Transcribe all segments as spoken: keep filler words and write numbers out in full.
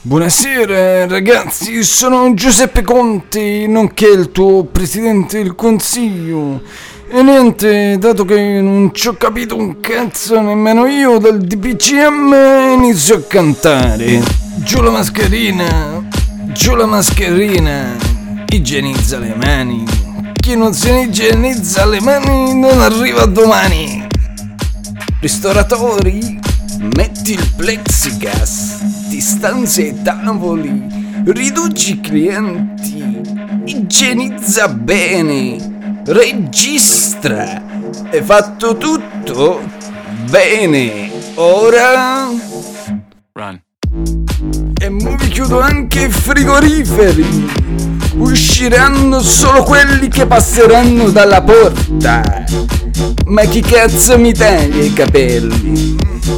Buonasera ragazzi, sono Giuseppe Conte, nonché il tuo presidente del consiglio. E niente, dato che non ci ho capito un cazzo nemmeno io del D P C M, inizio a cantare. Giù la mascherina, giù la mascherina, igienizza le mani. Chi non si igienizza le mani non arriva domani. Ristoratori, metti il plexiglass, distanze ai tavoli, riduci i clienti, igienizza bene, registra. Hai fatto tutto? Bene, ora... Run. E mo vi chiudo anche i frigoriferi. Usciranno solo quelli che passeranno dalla porta. Ma chi cazzo mi taglia i capelli?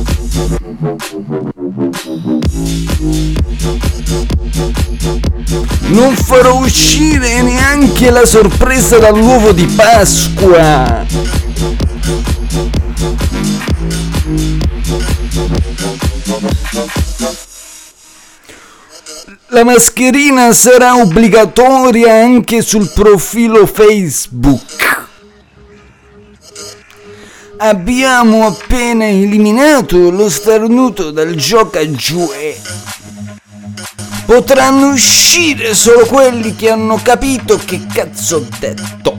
Non farò uscire neanche la sorpresa dall'uovo di Pasqua. La mascherina sarà obbligatoria anche sul profilo Facebook. Abbiamo appena eliminato lo starnuto dal gioca giù. Potranno uscire solo quelli che hanno capito che cazzo ho detto.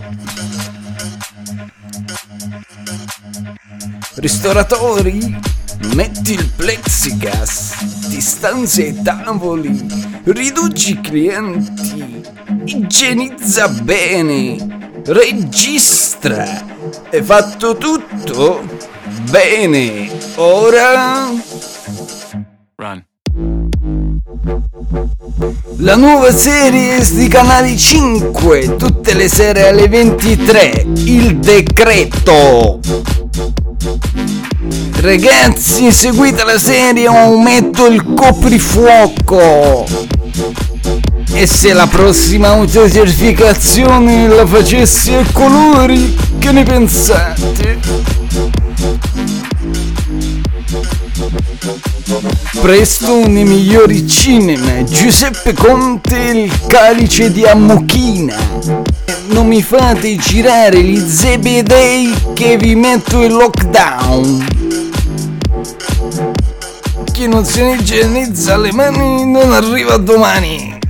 Ristoratori, metti il plexiglass, distanze ai tavoli, riduci i clienti, igienizza bene, registra. Hai fatto tutto? Bene, ora... Run. La nuova serie di Canale cinque, tutte le sere alle ventitré, Il Decreto. Ragazzi, seguite la serie o metto il coprifuoco. E se la prossima autocertificazione la facessi a colori, che ne pensate? Presto nei migliori cinema, Giuseppe Conte, Il Calice di Ammuchina. Non mi fate girare gli zebedei che vi metto in lockdown. Chi non si igienizza le mani non arriva domani.